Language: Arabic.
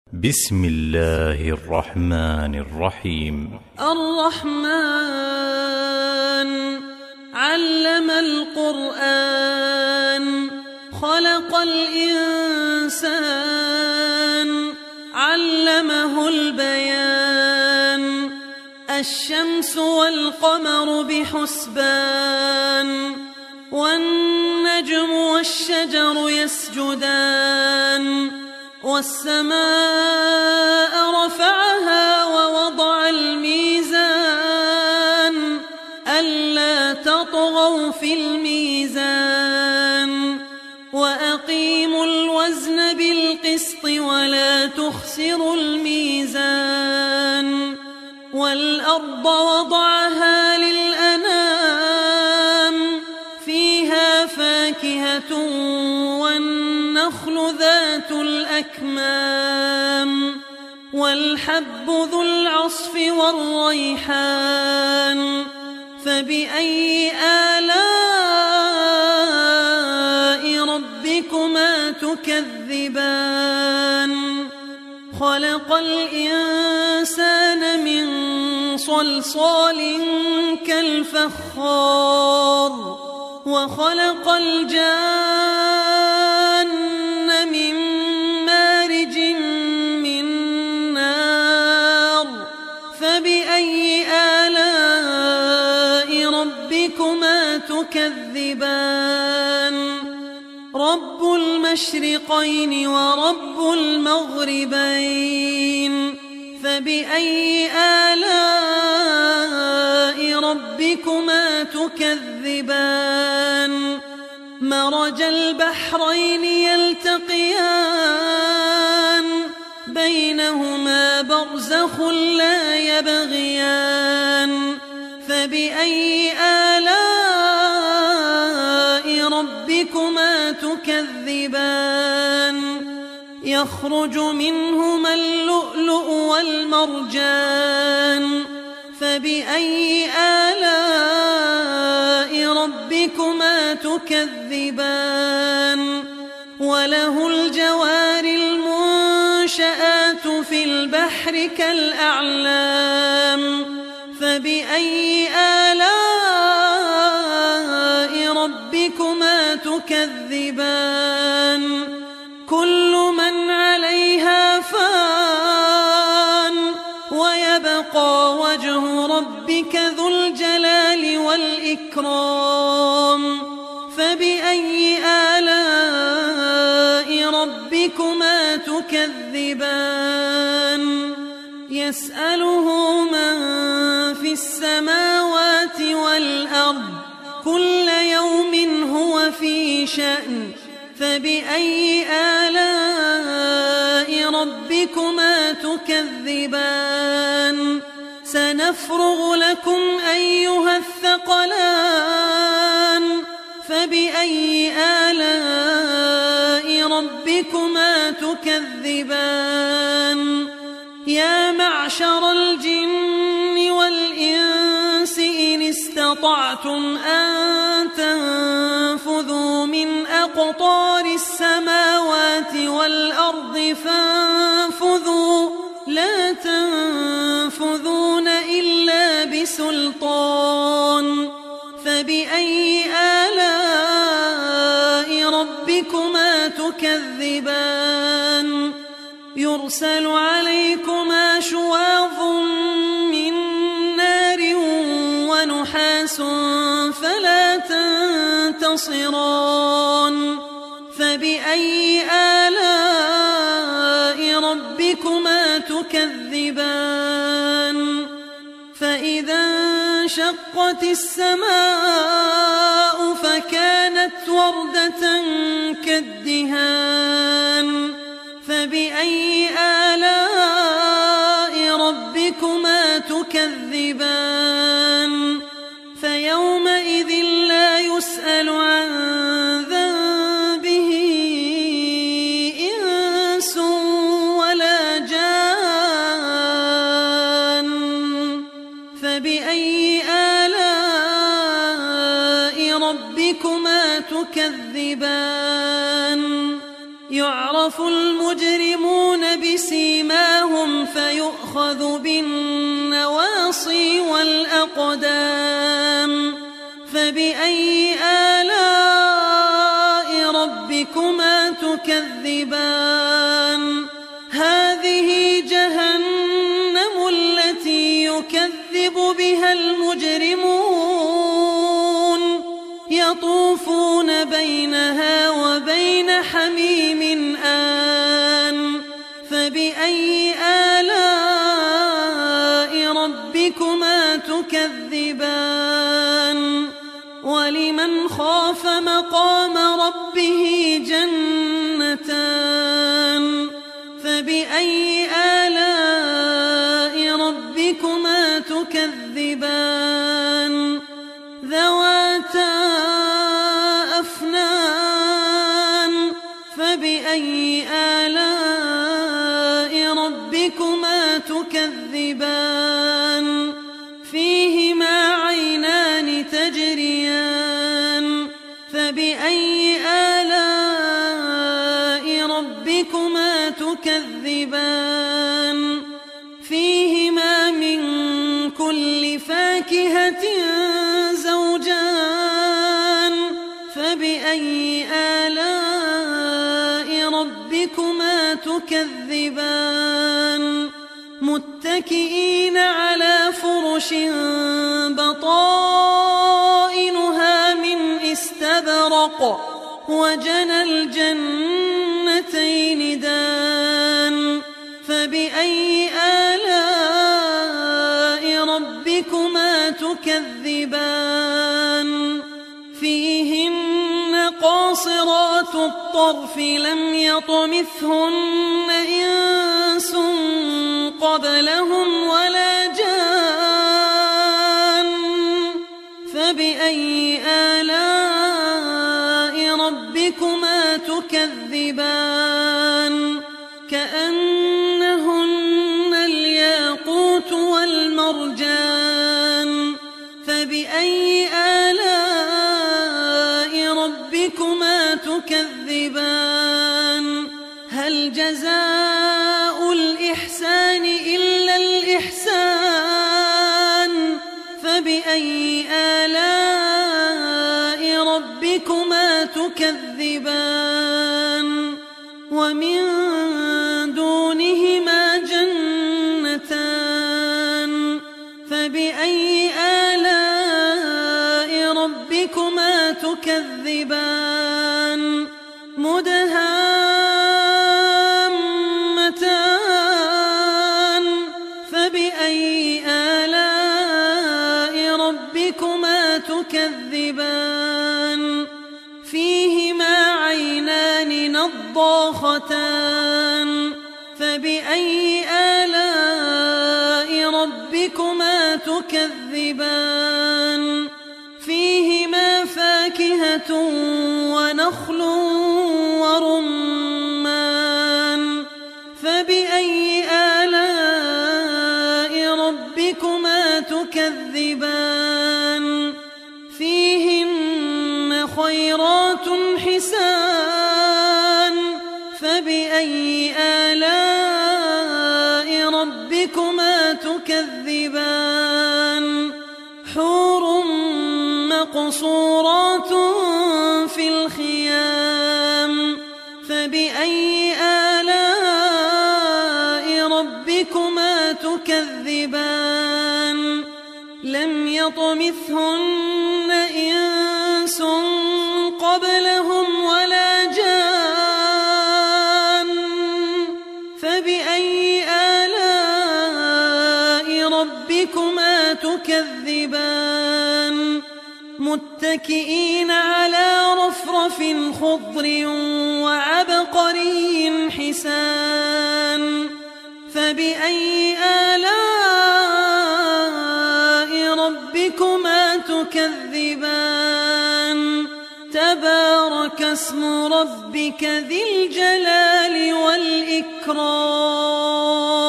بسم الله الرحمن الرحيم. الرحمن علم القرآن خلق الإنسان علمه البيان الشمس والقمر بحسبان والنجم والشجر يسجدان والسماء رفعها ووضع الميزان ألا تطغوا في الميزان وأقيموا الوزن بالقسط ولا تخسروا الميزان والأرض وضعها للأنام فيها فاكهة والنخل ذات الأكمام والحب ذو العصف والريحان فبأي آلاء ربكما تكذبان خلق الإنسان من صلصال كالفخار وخلق الجان من مارج من نار فبأي آلاء ربكما تكذبان رب المشرقين ورب المغربين فبأي آلاء ربكما تكذبان مرج البحرين يلتقيان بينهما برزخ لا يبغيان فبأي آلاء ربكما تكذبان يخرج منهما اللؤلؤ والمرجان فبأي آلاء ربكما تكذبان وله الجوار المنشآت في البحر كالأعلام فبأي آلاء ربكما تكذبان كل من عليها فان ويبقى وجه ربك ذو الجلال والإكرام فبأي آلاء ربكما تكذبان يسأله من في السماوات والأرض كل يوم هو في شأن فبأي آلاء ربكما تكذبان سنفرغ لكم أيها الثقلان فبأي آلاء ربكما تكذبان يا معشر الجن والإنس إن استطعتم أن تنفذوا من أقطار السماوات والأرض فانفذوا لا تنفذون إلا بسلطان فبأي آلاء ربكما تكذبان يرسل عليكما شواظ من نار ونحاس فلا تنتصران فبأي آلاء ربكما تكذبان فإذا انشقت السماء فكانت وردة كالدهان فبأي آلاء ربكما تكذبان فيومئذ لا يسأل عن ذنبه إنس ولا جان فبأي آلاء ربكما تكذبان يعرف يعرف المجرمون بسيماهم فيؤخذ بالنواصي والأقدام فبأي آلاء ربكما تكذبان هذه جهنم التي يكذب بها المجرمون يطوفون بينها وبين حميم آن فبأي آلاء ربكما تكذبان ولمن خاف مقام ربه جنتان فبأي آلاء ربكما تكذبان ذواتا أفنان فبأي آلاء ربكما تكذبان فيهما عينان تجريان فبأي آلاء ربكما تكذبان فيهما من كل فاكهة زوجان فبأي آلاء ربكما تكذبان متكئين على فرش بطائنها من استبرق وجنى الجنتين دان فبأي آلاء ربكما تكذبان فيهن قاصرات الطرف لم يطمثهن إنس قبلهم ولا جان فبأي آلاء ربكما تكذبان كأنهن الياقوت والمرجان فبأي آلاء ربكما تكذبان هل جزاء الإحسان إلا الإحسان فبأي آلاء ربكما تكذبان ومن دونهما جنتان فبأي آلاء ربكما تكذبان مدهامتان فبأي آلاء ربكما تكذبان فيهما عينان نضاختان فبأي آلاء ربكما تكذبان فيهما فاكهة ونخل ورمان فبأي آلاء ربكما تكذبان فيهن خيرات حسان فبأي آلاء ربكما تكذبان حور مقصورات في الخيام فبأي آلاء ربكما تكذبان لم يطمثهن إنس قبلهم ولا جان فبأي آلاء ربكما تكذبان متكئين على رفرف خضر وعبقري حسان فبأي آلاء ربكما تكذبان تبارك اسم ربك ذي الجلال والإكرام